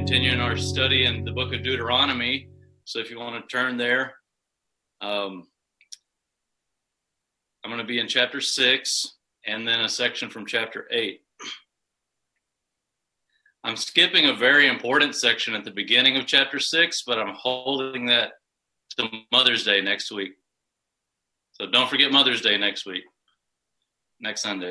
continuing our study in the book of Deuteronomy. So if you want to turn there, I'm going to be in chapter 6 and then a section from chapter 8. I'm skipping a very important section at the beginning of chapter 6, but I'm holding that to Mother's Day next week. So don't forget Mother's Day next week, next Sunday.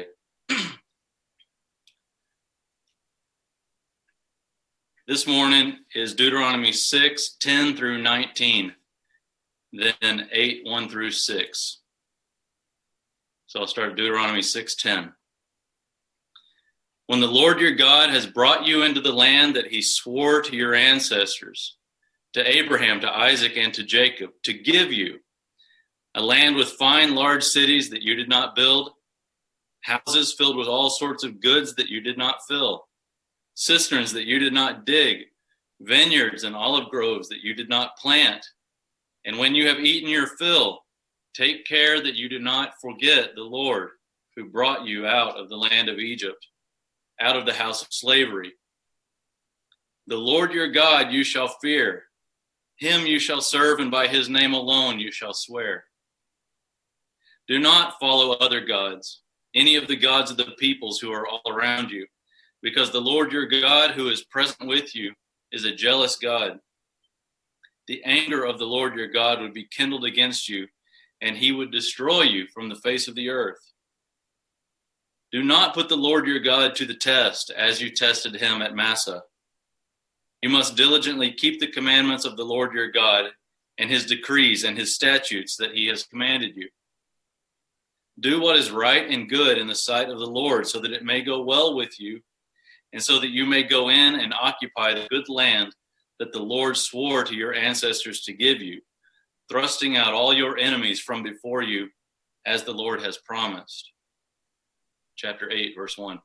This morning is Deuteronomy 6, 10 through 19, then 8, 1 through 6. So I'll start Deuteronomy 6:10. When the Lord your God has brought you into the land that he swore to your ancestors, to Abraham, to Isaac, and to Jacob, to give you, a land with fine large cities that you did not build, houses filled with all sorts of goods that you did not fill, cisterns that you did not dig, vineyards and olive groves that you did not plant. And when you have eaten your fill, take care that you do not forget the Lord who brought you out of the land of Egypt, out of the house of slavery. The Lord your God you shall fear. Him you shall serve, and by his name alone you shall swear. Do not follow other gods, any of the gods of the peoples who are all around you, because the Lord your God, who is present with you, is a jealous God. The anger of the Lord your God would be kindled against you, and he would destroy you from the face of the earth. Do not put the Lord your God to the test, as you tested him at Massah. You must diligently keep the commandments of the Lord your God, and his decrees and his statutes that he has commanded you. Do what is right and good in the sight of the Lord, so that it may go well with you, and so that you may go in and occupy the good land that the Lord swore to your ancestors to give you, thrusting out all your enemies from before you, as the Lord has promised. Chapter 8, verse 1.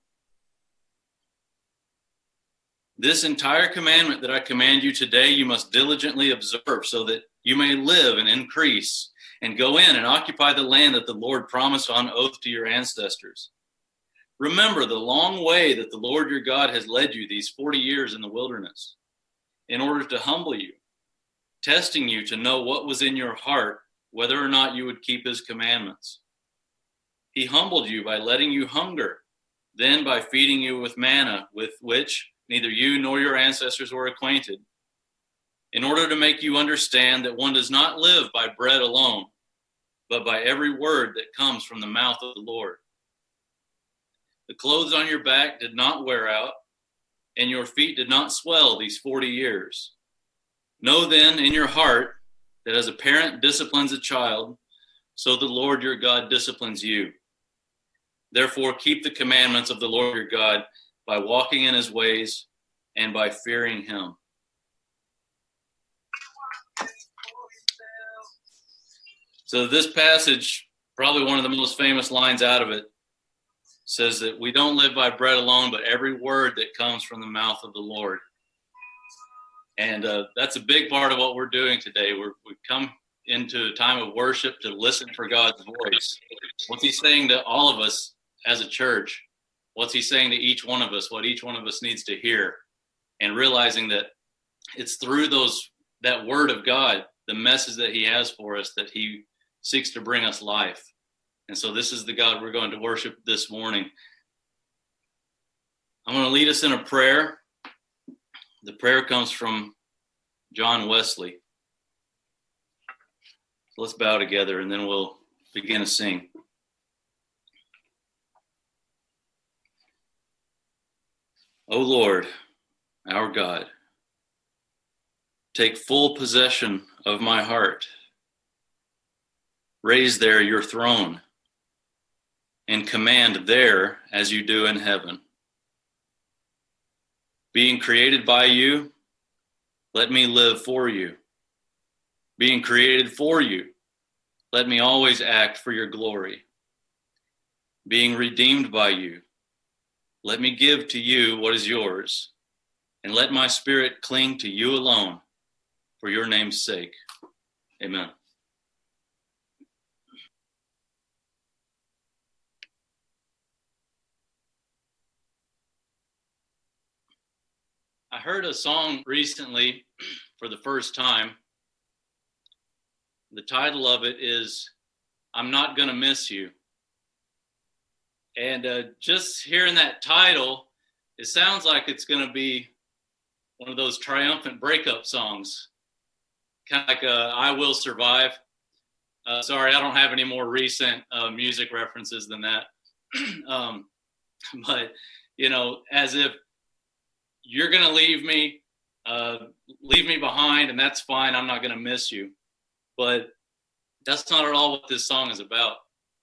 This entire commandment that I command you today, you must diligently observe, so that you may live and increase, and go in and occupy the land that the Lord promised on oath to your ancestors. Remember the long way that the Lord your God has led you these 40 years in the wilderness, in order to humble you, testing you to know what was in your heart, whether or not you would keep his commandments. He humbled you by letting you hunger, then by feeding you with manna, with which neither you nor your ancestors were acquainted, in order to make you understand that one does not live by bread alone, but by every word that comes from the mouth of the Lord. The clothes on your back did not wear out, and your feet did not swell these 40 years. Know then in your heart that as a parent disciplines a child, so the Lord your God disciplines you. Therefore, keep the commandments of the Lord your God by walking in his ways and by fearing him. So this passage, probably one of the most famous lines out of it, says that we don't live by bread alone, but every word that comes from the mouth of the Lord. And that's a big part of what we're doing today. We've come into a time of worship to listen for God's voice. What's he saying to all of us as a church? What's he saying to each one of us? What each one of us needs to hear, and realizing that it's through that word of God, the message that he has for us, that he seeks to bring us life. And so this is the God we're going to worship this morning. I'm going to lead us in a prayer. The prayer comes from John Wesley. So let's bow together and then we'll begin to sing. O Lord, our God, take full possession of my heart. Raise there your throne and command there as you do in heaven. Being created by you, let me live for you. Being created for you, let me always act for your glory. Being redeemed by you, let me give to you what is yours, and let my spirit cling to you alone for your name's sake. Amen. I heard a song recently for the first time. The title of it is "I'm Not Gonna Miss You." And just hearing that title, it sounds like it's going to be one of those triumphant breakup songs, kind of like "I Will Survive." Sorry, I don't have any more recent music references than that. But, you know, as if you're going to leave me behind, and that's fine. I'm not going to miss you. But that's not at all what this song is about.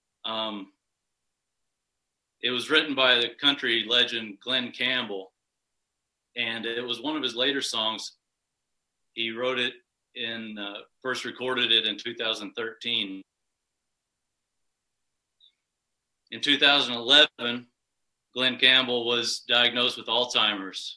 It was written by the country legend Glen Campbell, and it was one of his later songs. He wrote it first recorded it in 2013. In 2011, Glen Campbell was diagnosed with Alzheimer's.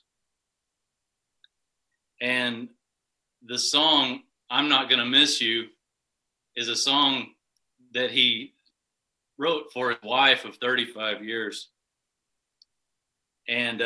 And the song, "I'm Not Gonna Miss You," is a song that he wrote for his wife of 35 years. And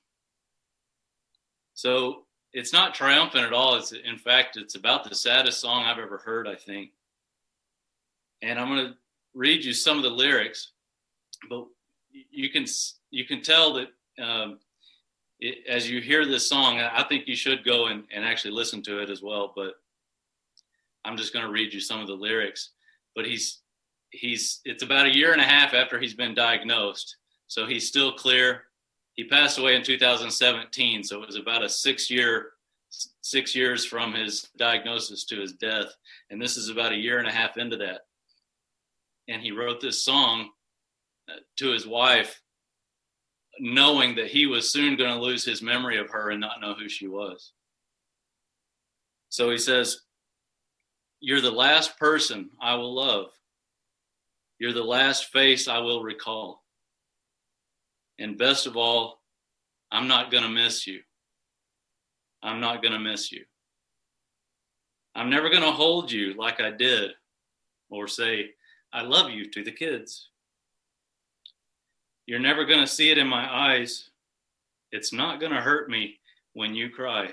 so it's not triumphant at all. In fact, it's about the saddest song I've ever heard, I think. And I'm going to read you some of the lyrics, but you can tell that as you hear this song, I think you should go and actually listen to it as well. But I'm just going to read you some of the lyrics. But it's about a year and a half after he's been diagnosed, so he's still clear. He passed away in 2017, so it was about 6 years from his diagnosis to his death, and this is about a year and a half into that. And he wrote this song to his wife, knowing that he was soon going to lose his memory of her and not know who she was. So he says, "You're the last person I will love. You're the last face I will recall. And best of all, I'm not going to miss you. I'm not going to miss you. I'm never going to hold you like I did or say, I love you to the kids. You're never going to see it in my eyes. It's not going to hurt me when you cry.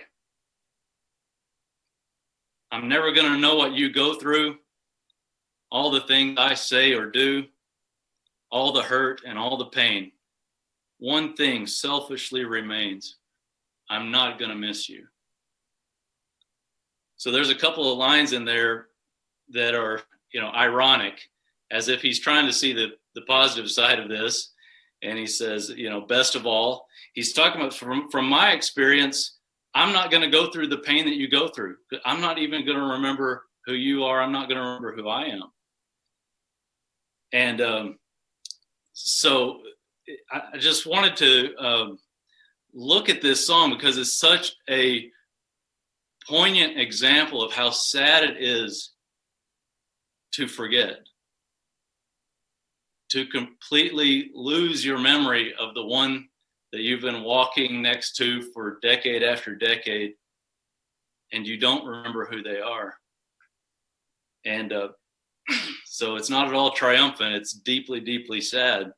I'm never going to know what you go through, all the things I say or do, all the hurt and all the pain. One thing selfishly remains. I'm not going to miss you." So there's a couple of lines in there that are, ironic, as if he's trying to see the positive side of this. And he says, best of all, he's talking about from my experience, I'm not going to go through the pain that you go through. I'm not even going to remember who you are. I'm not going to remember who I am. And so I just wanted to look at this song because it's such a poignant example of how sad it is to forget, to completely lose your memory of the one that you've been walking next to for decade after decade, and you don't remember who they are. And so it's not at all triumphant. It's deeply, deeply sad.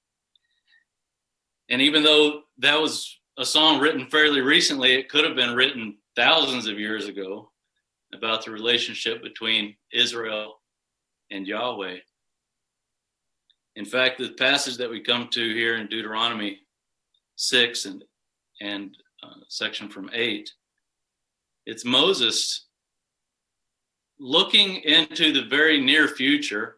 And even though that was a song written fairly recently, it could have been written thousands of years ago about the relationship between Israel and Yahweh. In fact, the passage that we come to here in Deuteronomy 6 and section from 8, it's Moses looking into the very near future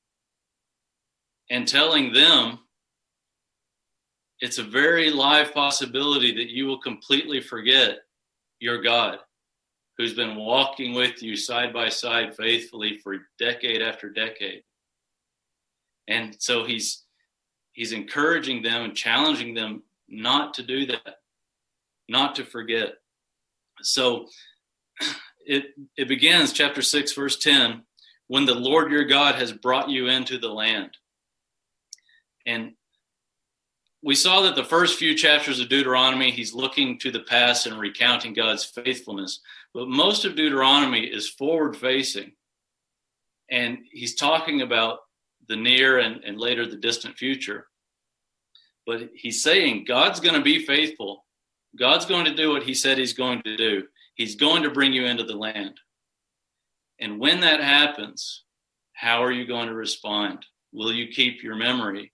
and telling them it's a very live possibility that you will completely forget your God, who's been walking with you side by side faithfully for decade after decade. And so he's encouraging them and challenging them not to do that, not to forget. So it begins, chapter 6, verse 10, when the Lord your God has brought you into the land. And we saw that the first few chapters of Deuteronomy, he's looking to the past and recounting God's faithfulness. But most of Deuteronomy is forward-facing. And he's talking about the near and later the distant future. But he's saying God's going to be faithful God's going to do what he said he's going to do. He's going to bring you into the land. And when that happens, how are you going to respond? Will you keep your memory?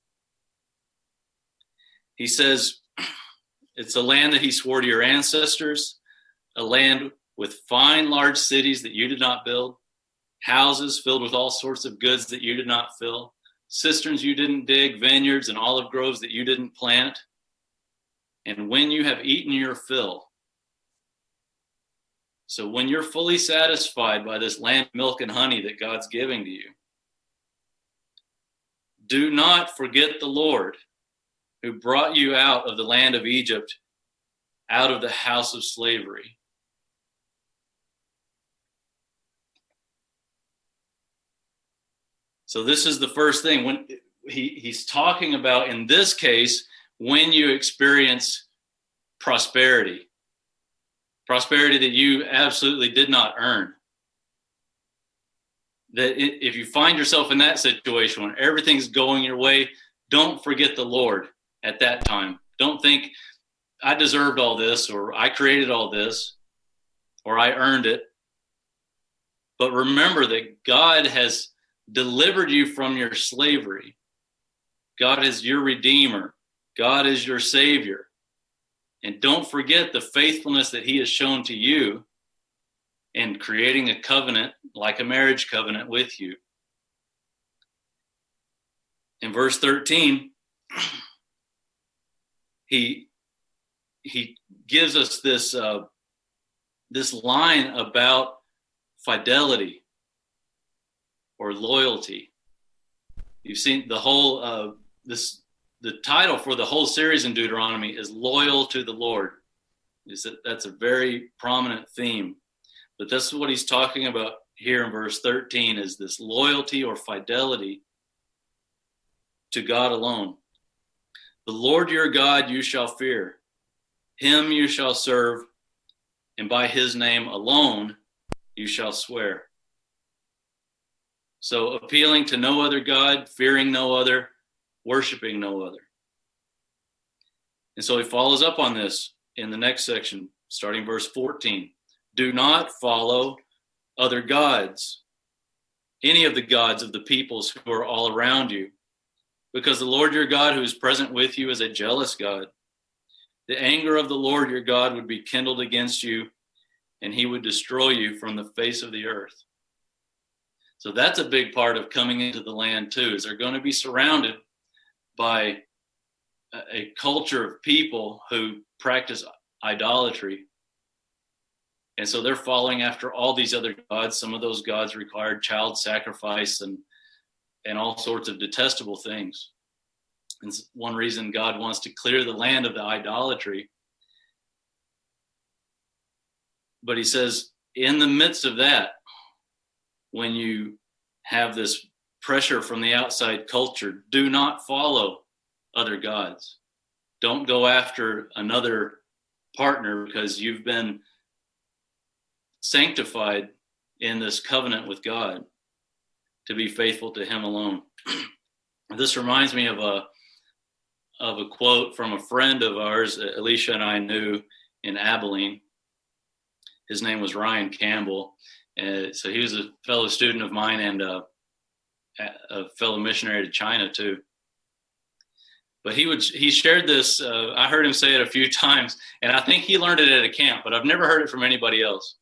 He says it's a land that he swore to your ancestors, a land with fine, large cities that you did not build, houses filled with all sorts of goods that you did not fill, cisterns you didn't dig, vineyards and olive groves that you didn't plant. And when you have eaten your fill, so when you're fully satisfied by this land, milk, and honey that God's giving to you, do not forget the Lord who brought you out of the land of Egypt, out of the house of slavery. So this is the first thing. When he's talking about, in this case, when you experience prosperity that you absolutely did not earn. That if you find yourself in that situation when everything's going your way, don't forget the Lord at that time. Don't think, I deserved all this, or I created all this, or I earned it. But remember that God has delivered you from your slavery. God is your Redeemer. God is your Savior. And don't forget the faithfulness that he has shown to you in creating a covenant, like a marriage covenant, with you. In verse 13, he gives us this line about fidelity or loyalty. You've seen the whole the title for the whole series in Deuteronomy is Loyal to the Lord. That's a very prominent theme. But that's what he's talking about here in verse 13, is this loyalty or fidelity to God alone. The Lord your God you shall fear. Him you shall serve, and by his name alone you shall swear. So appealing to no other God, fearing no other, worshiping no other. And so he follows up on this in the next section, starting verse 14. Do not follow other gods, any of the gods of the peoples who are all around you, because the Lord your God who is present with you is a jealous God. The anger of the Lord your God would be kindled against you, and he would destroy you from the face of the earth. So that's a big part of coming into the land too, is they're going to be surrounded by a culture of people who practice idolatry. And so they're following after all these other gods. Some of those gods required child sacrifice and all sorts of detestable things. And one reason God wants to clear the land of the idolatry. But he says, in the midst of that, when you have this pressure from the outside culture, do not follow other gods. Don't go after another partner, because you've been sanctified in this covenant with God to be faithful to him alone. This reminds me of a quote from a friend of ours, Alicia and I knew in Abilene. His name was Ryan Campbell. So he was a fellow student of mine and a fellow missionary to China too. But he shared this. I heard him say it a few times, and I think he learned it at a camp, but I've never heard it from anybody else.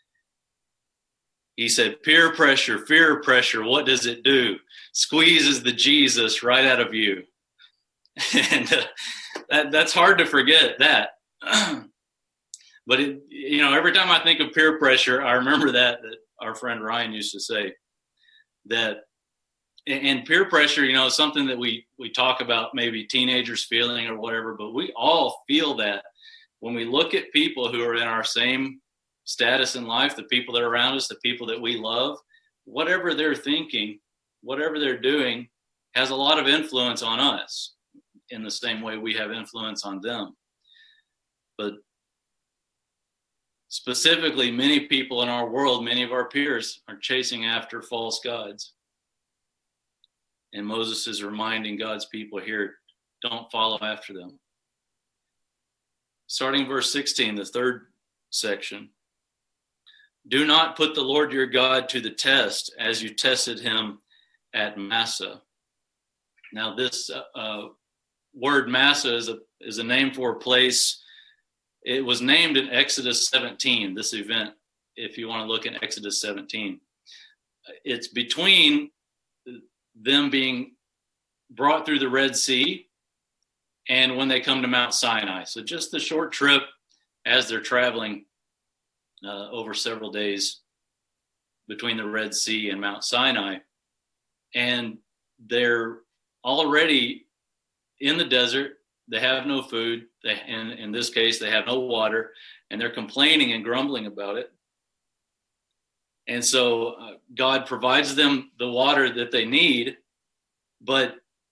He said, peer pressure, what does it do? Squeezes the Jesus right out of you. And that's hard to forget that. But every time I think of peer pressure, I remember that our friend Ryan used to say that. And peer pressure, is something that we talk about, maybe teenagers feeling or whatever, but we all feel that when we look at people who are in our same status in life, the people that are around us, the people that we love, whatever they're thinking, whatever they're doing has a lot of influence on us in the same way we have influence on them. But specifically, many people in our world, many of our peers are chasing after false gods. And Moses is reminding God's people here, don't follow after them. starting verse 16, the third section. Do not put the Lord your God to the test as you tested him at Massah. Now, this word Massah is a name for a place. It was named in Exodus 17, this event, if you want to look in Exodus 17. It's between them being brought through the Red Sea and when they come to Mount Sinai. So just the short trip as they're traveling over several days between the Red Sea and Mount Sinai. And they're already in the desert. They have no food. In this case, they have no water, and they're complaining and grumbling about it. And so God provides them the water that they need, but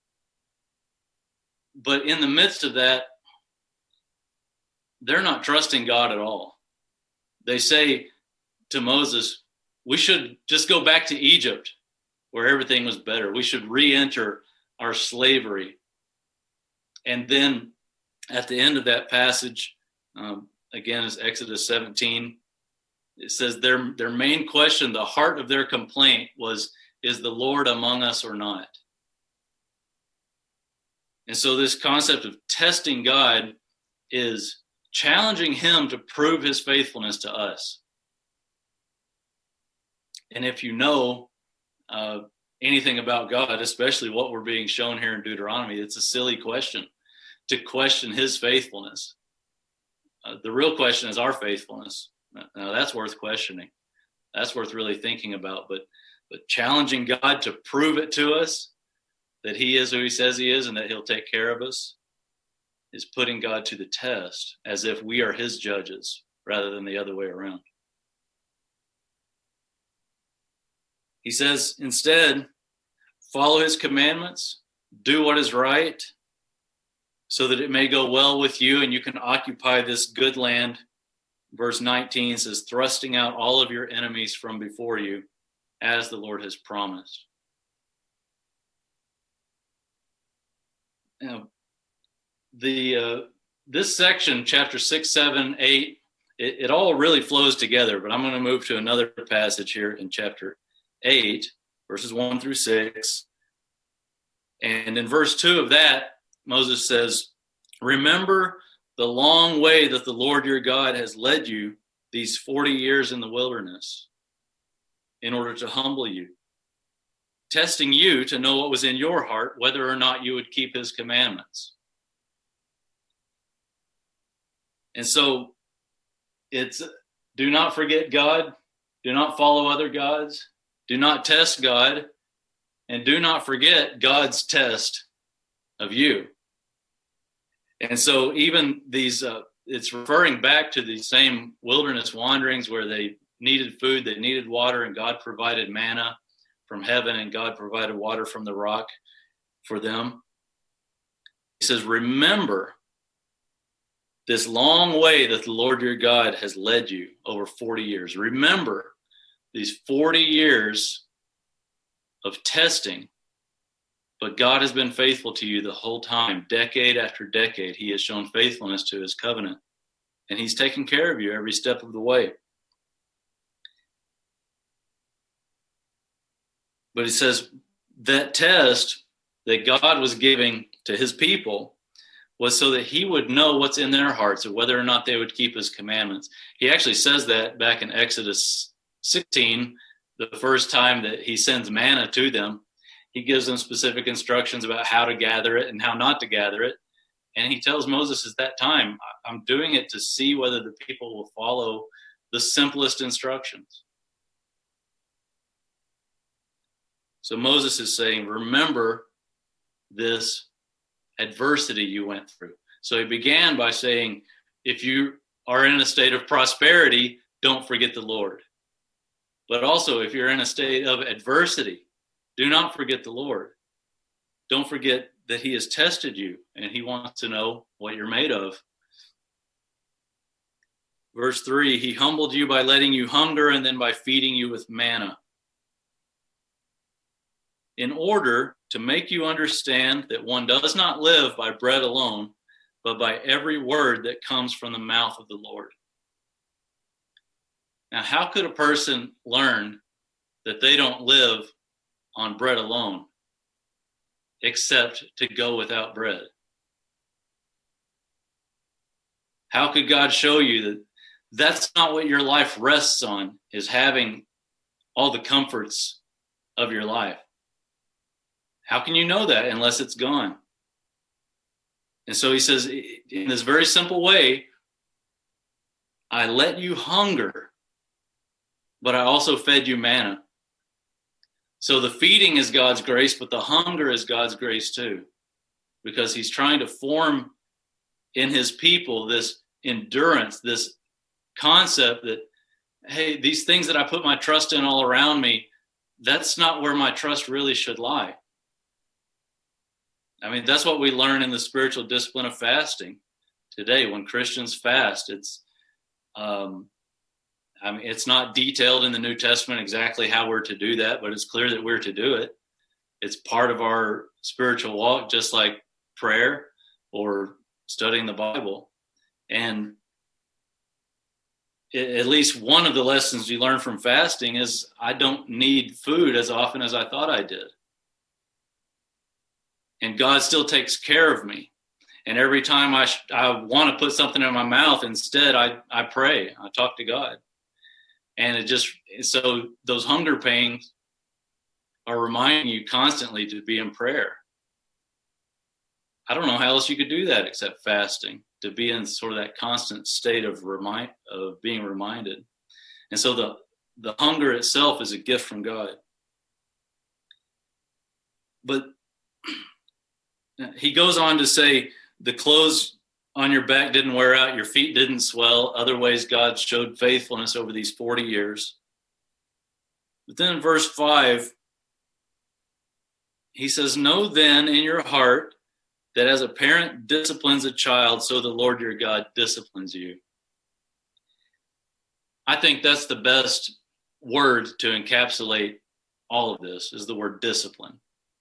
in the midst of that, they're not trusting God at all. They say to Moses, we should just go back to Egypt where everything was better. We should re-enter our slavery. And then at the end of that passage, again, is Exodus 17. It says their main question, the heart of their complaint was, is the Lord among us or not? And so this concept of testing God is challenging him to prove his faithfulness to us. And if you know anything about God, especially what we're being shown here in Deuteronomy, it's a silly question to question his faithfulness. The real question is our faithfulness. Now, that's worth questioning. That's worth really thinking about. But challenging God to prove it to us that he is who he says he is and that he'll take care of us is putting God to the test as if we are his judges rather than the other way around. He says, instead, follow his commandments, do what is right, so that it may go well with you and you can occupy this good land. Verse 19 says, thrusting out all of your enemies from before you, as the Lord has promised. Now, this section, chapter 6, 7, 8, it all really flows together, but I'm going to move to another passage here in chapter 8, verses 1 through 6. And in verse 2 of that, Moses says, remember the long way that the Lord your God has led you these 40 years in the wilderness in order to humble you, testing you to know what was in your heart, whether or not you would keep his commandments. And so it's do not forget God, do not follow other gods, do not test God, and do not forget God's test of you. And so even these, it's referring back to these same wilderness wanderings where they needed food, they needed water, and God provided manna from heaven, and God provided water from the rock for them. He says, remember this long way that the Lord your God has led you over 40 years. Remember these 40 years of testing, but God has been faithful to you the whole time. Decade after decade, he has shown faithfulness to his covenant, and he's taken care of you every step of the way. But he says that test that God was giving to his people was so that he would know what's in their hearts or whether or not they would keep his commandments. He actually says that back in Exodus 16, the first time that he sends manna to them. He gives them specific instructions about how to gather it and how not to gather it. And he tells Moses at that time, I'm doing it to see whether the people will follow the simplest instructions. So Moses is saying, remember this adversity you went through. So he began by saying, if you are in a state of prosperity, don't forget the Lord. But also, if you're in a state of adversity, do not forget the Lord. Don't forget that he has tested you and he wants to know what you're made of. Verse 3, he humbled you by letting you hunger and then by feeding you with manna, in order to make you understand that one does not live by bread alone, but by every word that comes from the mouth of the Lord. Now, how could a person learn that they don't live on bread alone, except to go without bread? How could God show you that that's not what your life rests on, is having all the comforts of your life? How can you know that unless it's gone? And so he says, in this very simple way, I let you hunger, but I also fed you manna. So the feeding is God's grace, but the hunger is God's grace too, because he's trying to form in his people this endurance, this concept that, hey, these things that I put my trust in all around me, that's not where my trust really should lie. I mean, that's what we learn in the spiritual discipline of fasting today. When Christians fast, it's not detailed in the New Testament exactly how we're to do that, but it's clear that we're to do it. It's part of our spiritual walk, just like prayer or studying the Bible. And at least one of the lessons you learn from fasting is I don't need food as often as I thought I did. And God still takes care of me. And every time I want to put something in my mouth, instead I pray, I talk to God. And so those hunger pains are reminding you constantly to be in prayer. I don't know how else you could do that except fasting, to be in sort of that constant state of being reminded. And so the hunger itself is a gift from God. But he goes on to say, the clothes on your back didn't wear out, your feet didn't swell. Other ways God showed faithfulness over these 40 years. But then in verse 5, he says, know then in your heart that as a parent disciplines a child, so the Lord your God disciplines you. I think that's the best word to encapsulate all of this, is the word discipline.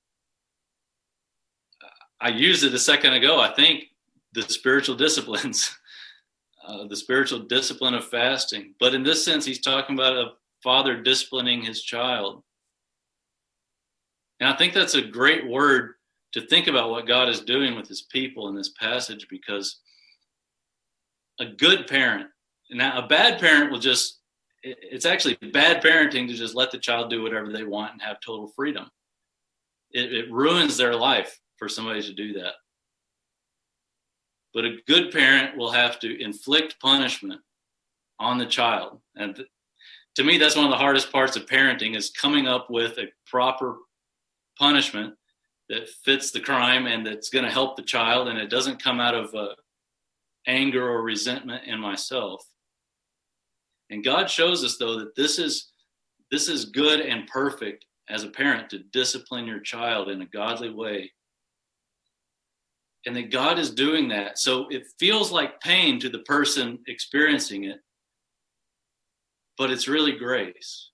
I used it a second ago. I think the spiritual disciplines, the spiritual discipline of fasting. But in this sense, he's talking about a father disciplining his child. And I think that's a great word to think about what God is doing with his people in this passage, because a good parent, now a bad parent it's actually bad parenting to just let the child do whatever they want and have total freedom. It ruins their life for somebody to do that. But a good parent will have to inflict punishment on the child. And to me, that's one of the hardest parts of parenting, is coming up with a proper punishment that fits the crime and that's going to help the child, and it doesn't come out of anger or resentment in myself. And God shows us, though, that this is good and perfect as a parent, to discipline your child in a godly way. And that God is doing that. So it feels like pain to the person experiencing it, but it's really grace.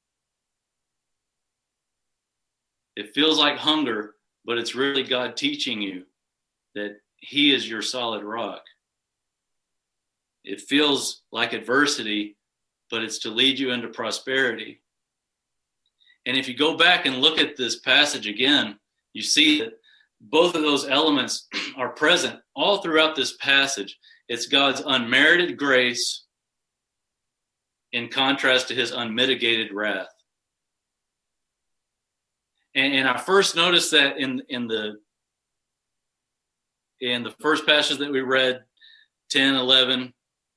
It feels like hunger, but it's really God teaching you that he is your solid rock. It feels like adversity, but it's to lead you into prosperity. And if you go back and look at this passage again, you see that both of those elements are present all throughout this passage. It's God's unmerited grace in contrast to his unmitigated wrath. And I first noticed that in the first passage that we read, 10, 11,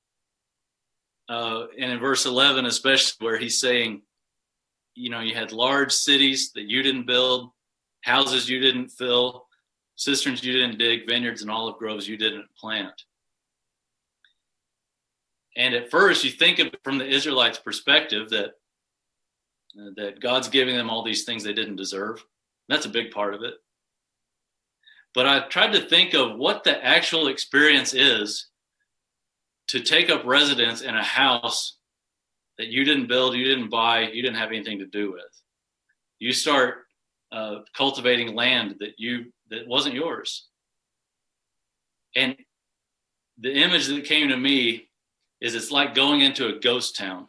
and in verse 11 especially, where he's saying, you had large cities that you didn't build, houses you didn't fill, cisterns you didn't dig, vineyards and olive groves you didn't plant. And at first you think of it from the Israelites' perspective that God's giving them all these things they didn't deserve. That's a big part of it. But I tried to think of what the actual experience is to take up residence in a house that you didn't build, you didn't buy, you didn't have anything to do with. You start cultivating land that wasn't yours. And the image that came to me is it's like going into a ghost town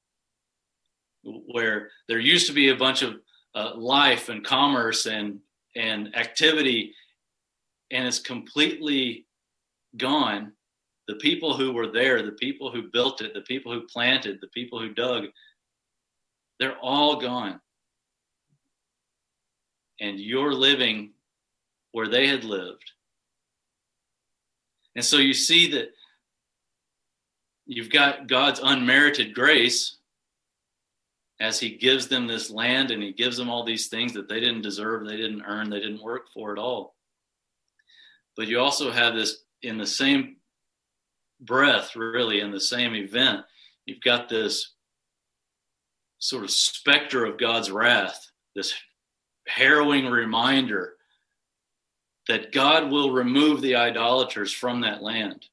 where there used to be a bunch of life and commerce and activity, and it's completely gone. The people who were there, the people who built it, the people who planted, the people who dug, they're all gone. And you're living where they had lived. And so you see that you've got God's unmerited grace as he gives them this land and he gives them all these things that they didn't deserve, they didn't earn, they didn't work for at all. But you also have this in the same breath, really, in the same event, you've got this sort of specter of God's wrath, this harrowing reminder that God will remove the idolaters from that land.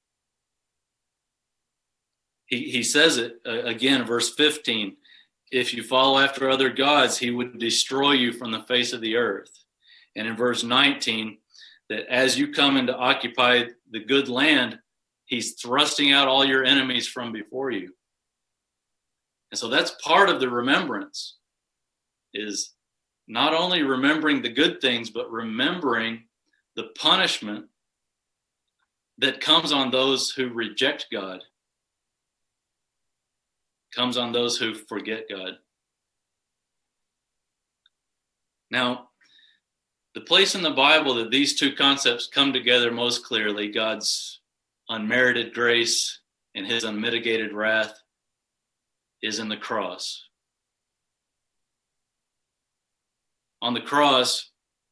He says it again, verse 15, if you follow after other gods, he would destroy you from the face of the earth. And in verse 19, that as you come in to occupy the good land, he's thrusting out all your enemies from before you. And so that's part of the remembrance, is not only remembering the good things, but remembering the punishment that comes on those who reject God, comes on those who forget God. Now, the place in the Bible that these two concepts come together most clearly, God's unmerited grace and his unmitigated wrath, is in the cross. On the cross,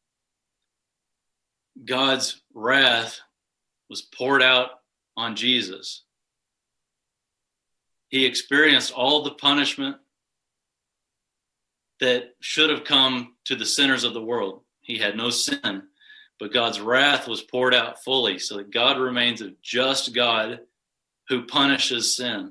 God's wrath was poured out on Jesus. He experienced all the punishment that should have come to the sinners of the world. He had no sin, but God's wrath was poured out fully so that God remains a just God who punishes sin.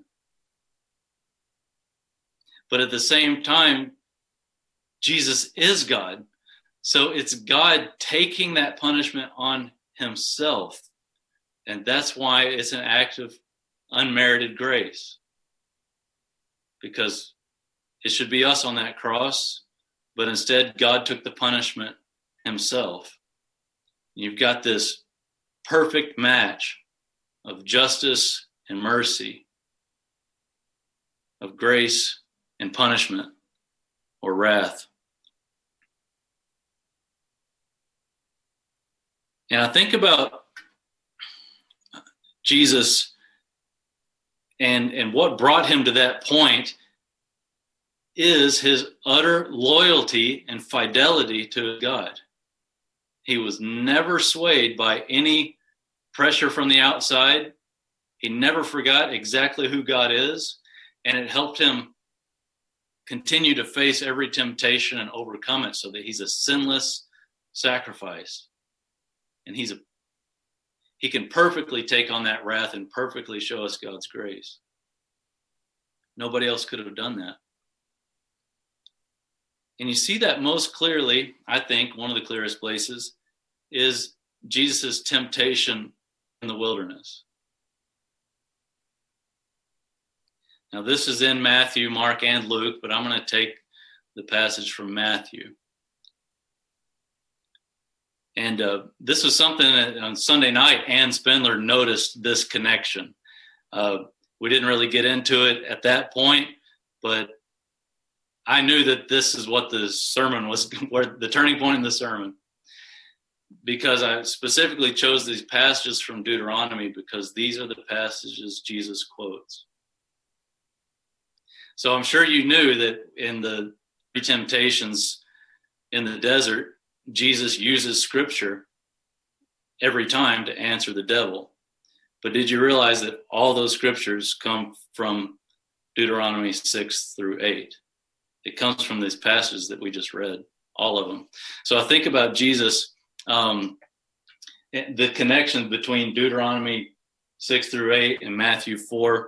But at the same time, Jesus is God. So it's God taking that punishment on himself. And that's why it's an act of unmerited grace. Because it should be us on that cross, but instead God took the punishment himself. You've got this perfect match of justice and mercy, of grace and punishment or wrath. And I think about Jesus and what brought him to that point is his utter loyalty and fidelity to God. He was never swayed by any pressure from the outside. He never forgot exactly who God is, and it helped him continue to face every temptation and overcome it so that he's a sinless sacrifice. And he can perfectly take on that wrath and perfectly show us God's grace. Nobody else could have done that. And you see that most clearly, I think, one of the clearest places is Jesus' temptation in the wilderness. Now, this is in Matthew, Mark, and Luke, but I'm going to take the passage from Matthew. And this was something that on Sunday night, Ann Spindler noticed this connection. We didn't really get into it at that point, but I knew that this is what the sermon was, where the turning point in the sermon, because I specifically chose these passages from Deuteronomy because these are the passages Jesus quotes. So I'm sure you knew that in the three temptations in the desert, Jesus uses scripture every time to answer the devil. But did you realize that all those scriptures come from Deuteronomy 6 through 8? It comes from these passages that we just read, all of them. So I think about Jesus, the connection between Deuteronomy 6 through 8 and Matthew 4.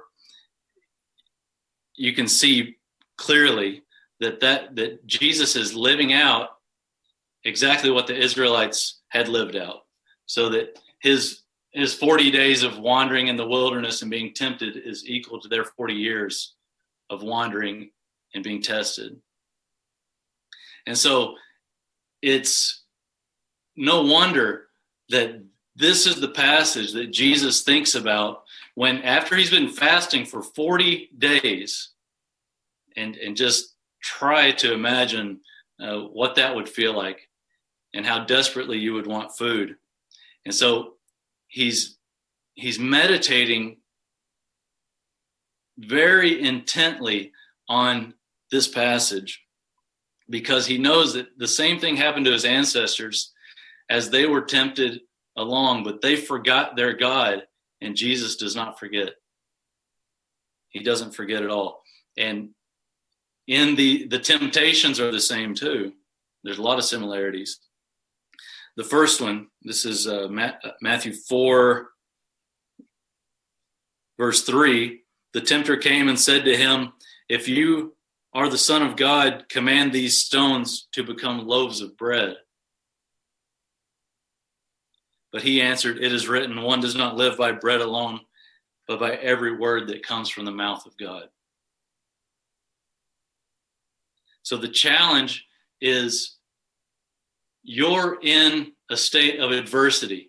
You can see clearly that Jesus is living out exactly what the Israelites had lived out, so that his his 40 days of wandering in the wilderness and being tempted is equal to their 40 years of wandering and being tested. And so it's no wonder that this is the passage that Jesus thinks about when, after he's been fasting for 40 days, and just try to imagine what that would feel like and how desperately you would want food. And so he's meditating very intently on this passage, because he knows that the same thing happened to his ancestors as they were tempted along, but they forgot their God, and Jesus does not forget. He doesn't forget at all. And in the temptations are the same too. There's a lot of similarities. The first one, this is Matthew 4, verse 3. The tempter came and said to him, "If you are the Son of God, command these stones to become loaves of bread." But he answered, "It is written, one does not live by bread alone, but by every word that comes from the mouth of God." So the challenge is, you're in a state of adversity,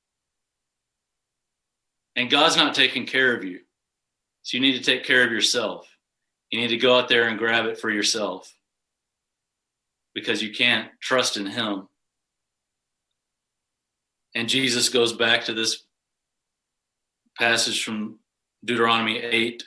and God's not taking care of you. So you need to take care of yourself. You need to go out there and grab it for yourself, because you can't trust in him. And Jesus goes back to this passage from Deuteronomy 8,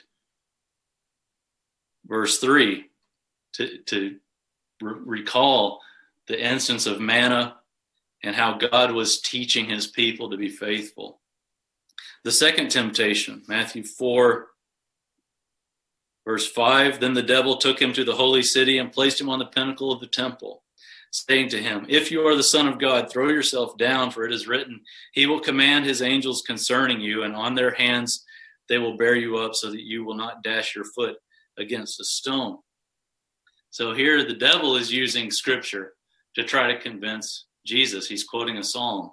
verse 3, to recall the instance of manna and how God was teaching his people to be faithful. The second temptation, Matthew 4, verse 5, then the devil took him to the holy city and placed him on the pinnacle of the temple, saying to him, "If you are the Son of God, throw yourself down, for it is written, he will command his angels concerning you, and on their hands they will bear you up so that you will not dash your foot against a stone." So here the devil is using scripture to try to convince Jesus. He's quoting a psalm.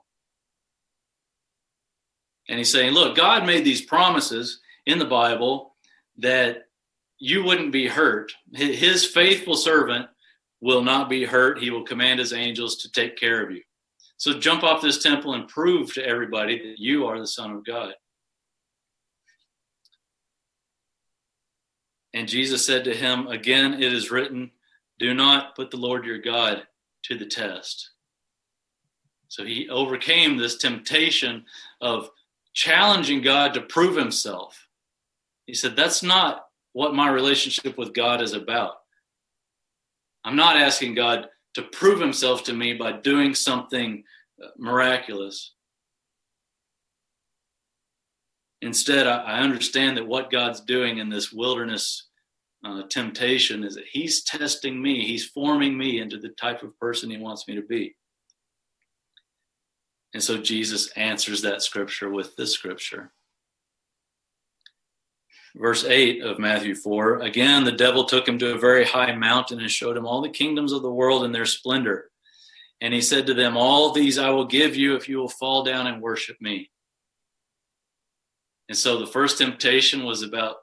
And he's saying, look, God made these promises in the Bible that you wouldn't be hurt. His faithful servant will not be hurt. He will command his angels to take care of you. So jump off this temple and prove to everybody that you are the Son of God. And Jesus said to him, again, it is written, do not put the Lord your God to the test. So he overcame this temptation of challenging God to prove himself. He said, that's not what my relationship with God is about. I'm not asking God to prove himself to me by doing something miraculous. Instead, I understand that what God's doing in this wilderness temptation is that he's testing me. He's forming me into the type of person he wants me to be. And so Jesus answers that scripture with this scripture. Verse 8 of Matthew 4, again, the devil took him to a very high mountain and showed him all the kingdoms of the world and their splendor. And he said to them, all these I will give you if you will fall down and worship me. And so the first temptation was about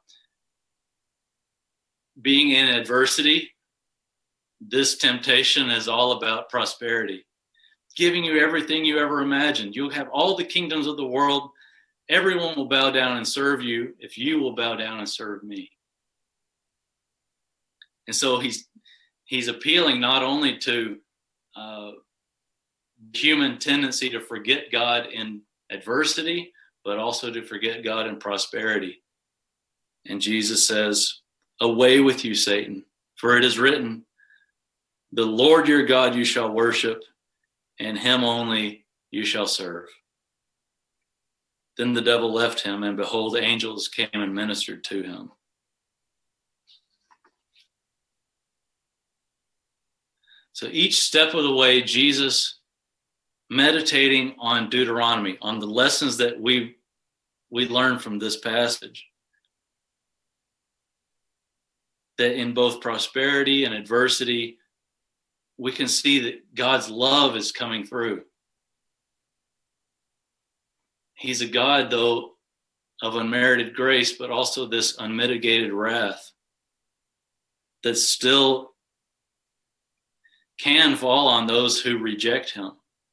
being in adversity. This temptation is all about prosperity, giving you everything you ever imagined. You'll have all the kingdoms of the world. Everyone will bow down and serve you if you will bow down and serve me. And so he's appealing not only to human tendency to forget God in adversity, but also to forget God in prosperity. And Jesus says, away with you, Satan, for it is written, the Lord your God you shall worship, and him only you shall serve. Then the devil left him, and behold, angels came and ministered to him. So each step of the way, Jesus meditating on Deuteronomy, on the lessons that we learn from this passage, that in both prosperity and adversity, we can see that God's love is coming through. He's a God, though, of unmerited grace, but also this unmitigated wrath that still can fall on those who reject him.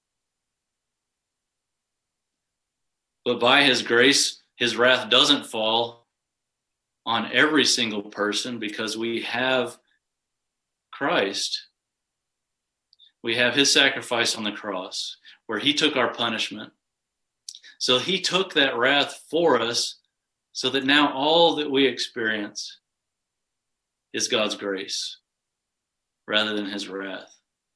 But by his grace, his wrath doesn't fall on every single person because we have Christ. We have his sacrifice on the cross where he took our punishment. So he took that wrath for us so that now all that we experience is God's grace rather than his wrath.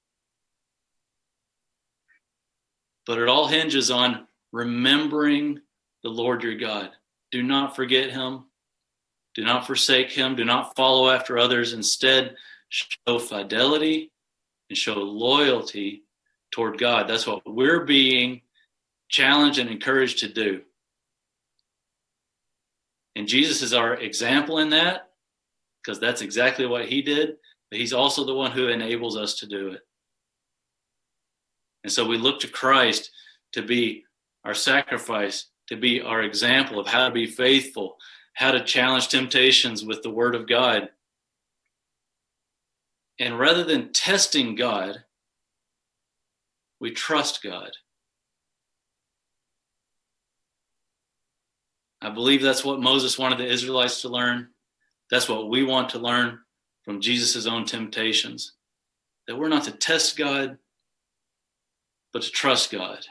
But it all hinges on remembering the Lord your God. Do not forget him. Do not forsake him. Do not follow after others. Instead, show fidelity and show loyalty toward God. That's what we're being challenged and encouraged to do. And Jesus is our example in that, because that's exactly what he did, but he's also the one who enables us to do it. And so we look to Christ to be our sacrifice, to be our example of how to be faithful, how to challenge temptations with the word of God. And rather than testing God, we trust God. I believe that's what Moses wanted the Israelites to learn. That's what we want to learn from Jesus' own temptations. That we're not to test God, but to trust God.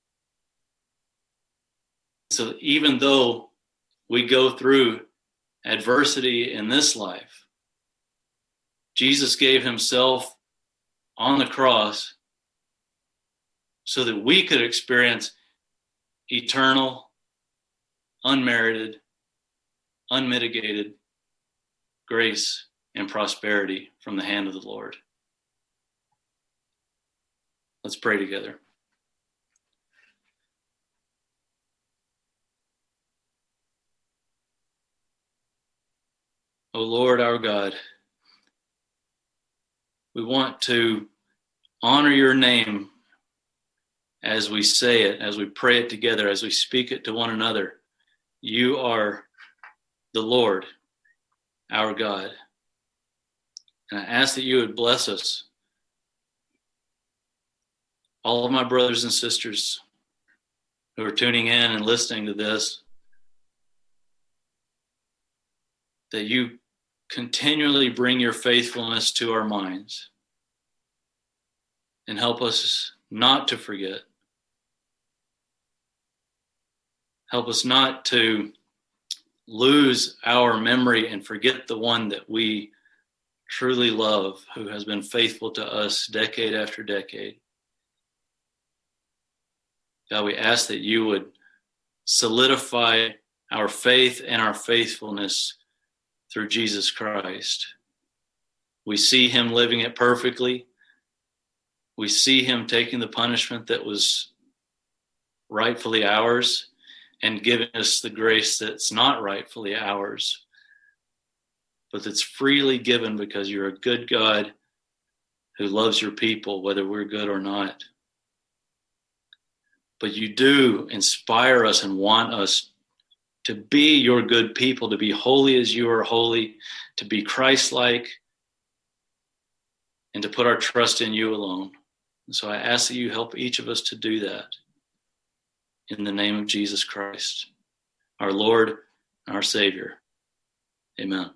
So even though we go through adversity in this life, Jesus gave himself on the cross so that we could experience eternal, unmerited, unmitigated grace and prosperity from the hand of the Lord. Let's pray together. O Lord, our God, we want to honor your name as we say it, as we pray it together, as we speak it to one another. You are the Lord, our God. And I ask that you would bless us, all of my brothers and sisters who are tuning in and listening to this, that you continually bring your faithfulness to our minds and help us not to forget. Help us not to lose our memory and forget the one that we truly love, who has been faithful to us decade after decade. God, we ask that you would solidify our faith and our faithfulness through Jesus Christ. We see him living it perfectly. We see him taking the punishment that was rightfully ours and giving us the grace that's not rightfully ours, but that's freely given because you're a good God who loves your people, whether we're good or not. But you do inspire us and want us to be your good people, to be holy as you are holy, to be Christ-like, and to put our trust in you alone. And so I ask that you help each of us to do that in the name of Jesus Christ, our Lord and our Savior. Amen.